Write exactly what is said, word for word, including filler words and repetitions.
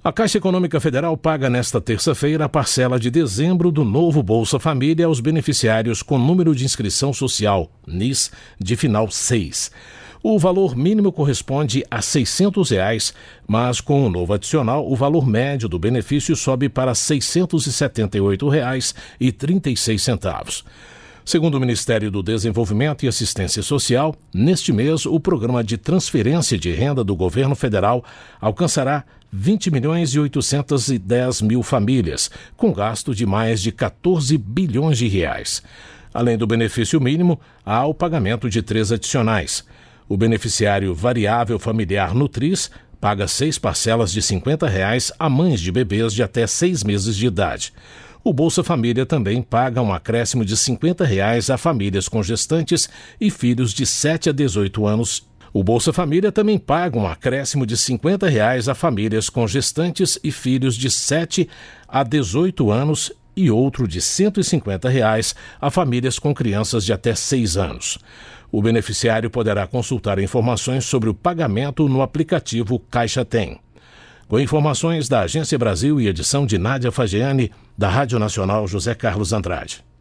A Caixa Econômica Federal paga nesta terça-feira a parcela de dezembro do novo Bolsa Família aos beneficiários com número de inscrição social, N I S, de final seis. O valor mínimo corresponde a seiscentos reais, mas com o novo adicional, o valor médio do benefício sobe para seiscentos e setenta e oito reais e trinta e seis centavos. Segundo o Ministério do Desenvolvimento e Assistência Social, neste mês o programa de transferência de renda do governo federal alcançará vinte milhões e oitocentos e dez mil famílias, com gasto de mais de quatorze bilhões de reais. Além do benefício mínimo, há o pagamento de três adicionais. O beneficiário variável familiar Nutris paga seis parcelas de cinquenta reais a mães de bebês de até seis meses de idade. O Bolsa Família também paga um acréscimo de cinquenta reais a famílias com gestantes e filhos de sete a dezoito anos. O Bolsa Família também paga um acréscimo de cinquenta reais a famílias com gestantes e filhos de sete a dezoito anos e outro de cento e cinquenta reais a famílias com crianças de até seis anos. O beneficiário poderá consultar informações sobre o pagamento no aplicativo Caixa Tem. Com informações da Agência Brasil e edição de Nádia Fagiani, da Rádio Nacional José Carlos Andrade.